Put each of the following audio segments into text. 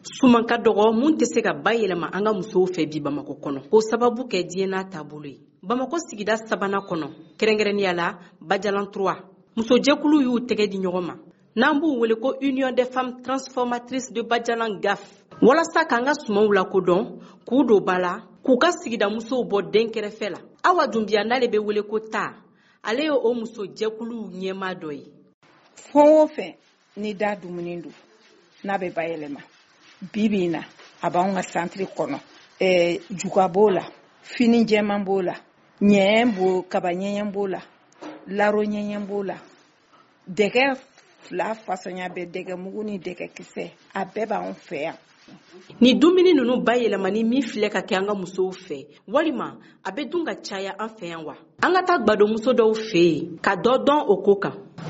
Suman ka dɔgɔ mun tɛ se ka bayɛlɛma an ka musow fɛ bi Bamakɔ kɔnɔ. Ko sababu kɛ diɲɛ n'a taabolo ye. Bamakɔ sigida 3nan kɔnɔ, kɛrɛnkɛrɛnnenya la Bajalan 3. Musojɛkulu y'u tɛgɛ di ɲɔgɔn ma. N'an b'u wele ko Union des femmes transformatrices de Bajalan GAF. Walasa k'an ka sumanw lakodɔn, k'u don ba la, k'u ka sigida musow bɔ den kɛrɛfɛ la. Awa Dunbiya n'ale bɛ wele ko Ta, ale ye o musojɛkulu ɲɛmaa dɔ ye. Fɛn o fɛn ni da dumuni don n'a bɛ bayɛlɛma bibi in na a b'anw ka centre kɔnɔ. Juga b'o la, fini jɛman b'o la, ɲɛɲɛ b'o, kaba ɲɛɲɛ b'o la, laro ɲɛɲɛ b'o la, dɛgɛ 2 fasɔnya bɛ dɛgɛ mugu ni dɛgɛ kisɛ a bɛɛ b'anw fɛ yan. Ni dumuni ninnu bayɛlɛmani min filɛ ka kɛ an ka musow fɛ walima a bɛ dun ka caya an fɛ yan wa? An ka taa gbadomuso dɔw fɛ yen ka dɔ dɔn o ko kan.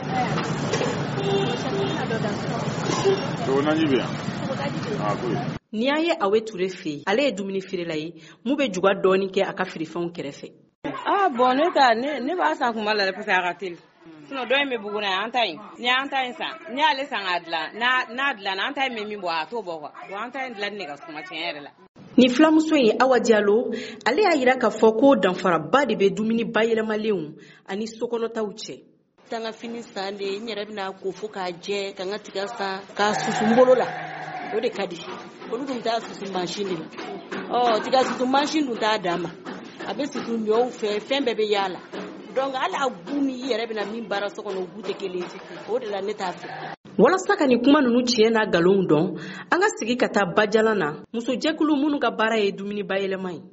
Ni an ye Awe Ture fɛ yen, ale ye dumuni feerela ye mun bɛ juga dɔɔni kɛ a ka feerefɛnw kɛrɛfɛ. Bon ne b'a san kuma la parce que a ka teli. Sinon dɔ in bɛ Buguni an ta in. Ni an ta in san, ni ale san ka dilan, n'a dilanna an ta in bɛ min bɔ a t'o bɔ quoi. Bon an ta in dilanni de ka suma tiɲɛ yɛrɛ la. Ni filamuso in Awa Diallo, ale y'a yira k'a fɔ ko danfaraba de bɛ dumuni bayɛlɛmalenw ani sokɔnɔtaw cɛ. Tanga fini san de n yɛrɛ bɛna ko fo k'a jɛ ka n ka tiga san k'a susu n bolo la o de ka di olu dun t'a susu mansin de la tiga susu mansin dun t'a dan ma a bɛ susu ɲɔw fɛ fɛn bɛɛ bɛ yaala donc hali a gu ni i yɛrɛ bɛna min baara so kɔnɔ o gu tɛ kelen ye o de la ne t'a fɛ. Walasa ka ni kuma ninnu tiɲɛ n'a nkalonw dɔn an ka sigi ka taa Bajalan na musojɛkulu minnu ka baara ye dumuni bayɛlɛma ye.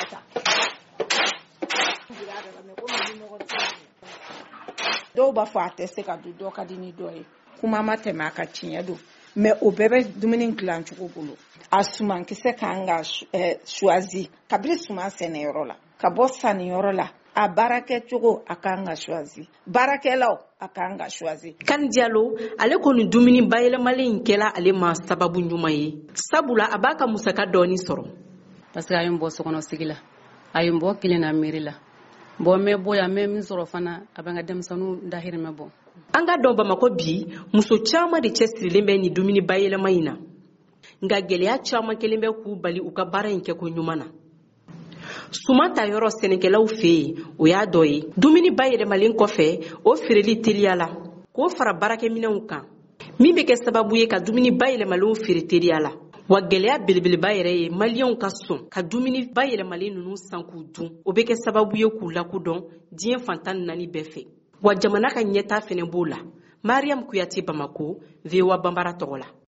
Dɔw b'a fɔ a tɛ se ka dun dɔ ka di ni dɔ ye kuma ma tɛmɛ a ka tiɲɛ don mais o bɛɛ bɛ dumuni dilan cogo bolo a suman kisɛ k'an ka choisi kabiri suman sɛnɛyɔrɔ la ka bɔ sanniyɔrɔ la a baarakɛ cogo a k'an ka choisi baarakɛlaw a k'an ka choisi. Kani Diallo ale ko ni dumuni bayɛlɛmalen in kɛla ale ma sababu ɲuman ye sabula a b'a ka musaka dɔɔni sɔrɔ. Parce que a ye n bɔ sokɔnɔsigi la a ye n bɔ kelen na miiri la. Bon mɛ bɔ yan mɛ min sɔrɔ fana a bɛ n ka denmisɛnninw dahirimɛ bɔ. An ka dɔn Bamakɔ bi muso caman de cɛsirilen bɛ ni dumuni bayɛlɛma in na nka gɛlɛya caman kelen bɛ k'u bali u ka baara in kɛko ɲuman na. Suman ta yɔrɔ sɛnɛkɛlaw fɛ yen o y'a dɔ ye dumuni bayɛlɛmalen kɔfɛ o feereli teliya la k'o fara baarakɛminɛnw kan min bɛ kɛ sababu ye ka dumuni bayɛlɛmalenw feere teliya la. Wa gɛlɛya belebeleba yɛrɛ ye maliyɛnw ka sɔn ka dumuni bayɛlɛmalen ninnu san k'u dun o bɛ kɛ sababu ye k'u lakodɔn diɲɛ fantan 4 bɛɛ fɛ wa jamana ka ɲɛtaa fɛnɛ b'o la. Mariam Kuyate, Bamako, VOA Bambara tɔgɔ la.